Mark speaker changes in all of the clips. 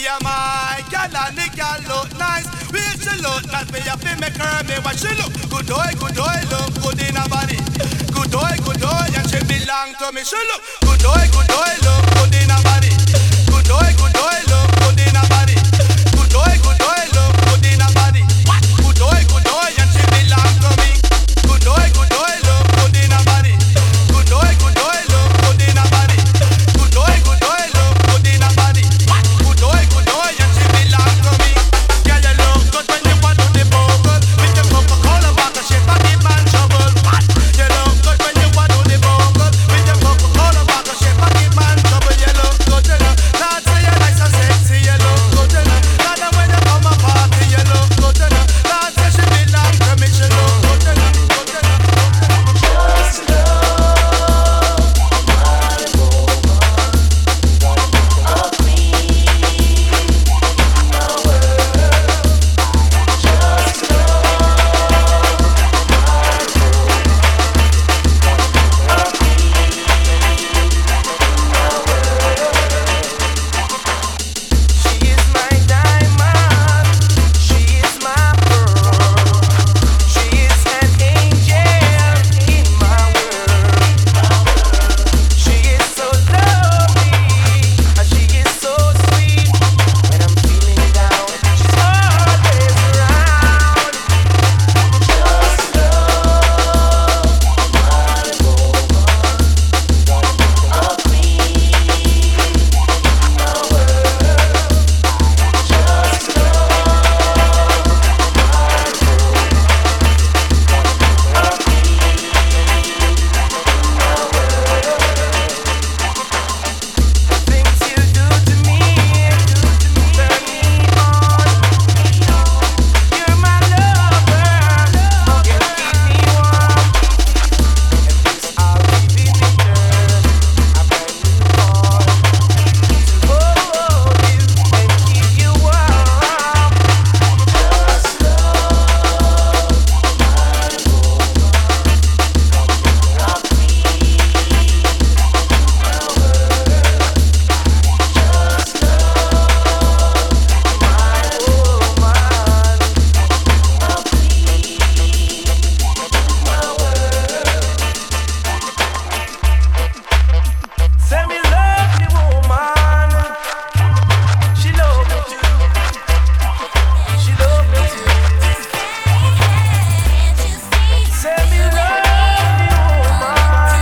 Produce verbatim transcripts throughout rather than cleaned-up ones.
Speaker 1: She a my gal and the gal look nice. Where she look nice, me a fi make her me what she look. Good boy, good boy, look good in her body. Good boy, good boy, and she belong to me. She look good boy, good boy, look good in her body. Good boy, good boy, look good in her body. Good boy, good boy, look good in her body. Good boy, good boy, and she belong to me. Good boy, good boy, look good in her body. Good boy, good boy, look good in her body. Good boy, good boy, look good in her body. Good boy, good boy, and she belong to me. Girl, you look good when you want to the vocal. With your Coca-Cola bottle shape, I keep man trouble. You look good when you want to the vocal. With your Coca-Cola bottle shape, I keep man trouble. You look good, you know. Lord, say you're nice and sexy. You look good, you know. Lord, and when you come a party, you look good, you know. Lord, say she belong to me. She look good, you know. Good, you know.
Speaker 2: Just love my woman, a queen in my world. Just love my woman, a queen in my world. She is my diamond, she is my pearl, she is an angel in my world. She is so lovely, and she is so sweet. When I'm feeling down, she's always around. Just love my woman, a queen in my world. Just love my woman, a queen in my world. The things you do to me turn me on. You're my lover, you keep me warm, and this I'll give in return. A brand new heart to hold you and keep you warm. Just love my woman, a queen in my world. Just love my woman, a queen in my world. Say me love the woman, she love me too, she love me too. Say me love the woman,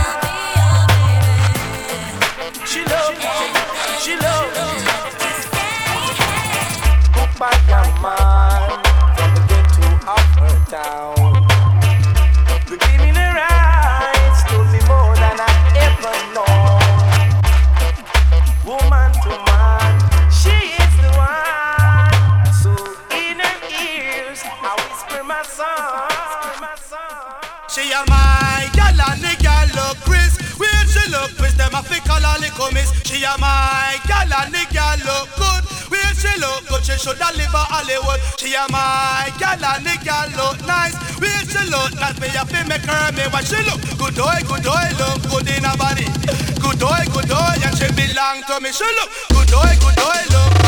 Speaker 2: she love me too, she love me too. Goodbye, young man, from the ghetto of her town. The gleam in her eyes told me more than I ever known. Woman to man, she is the one. So in her ears, I whisper my song.
Speaker 1: She a my gal and the gal look crisp. Where she look crisp, them a fi call her little miss. She a my gal and the gal look good. Where she look good, she shoulda live a Hollywood. She a my gal and the gal look nice. Where she look nice, me a fi make her me what she look. Good boy, good boy, look good in her body. Good boy, good boy, and she belong to me. She look good boy, good boy, look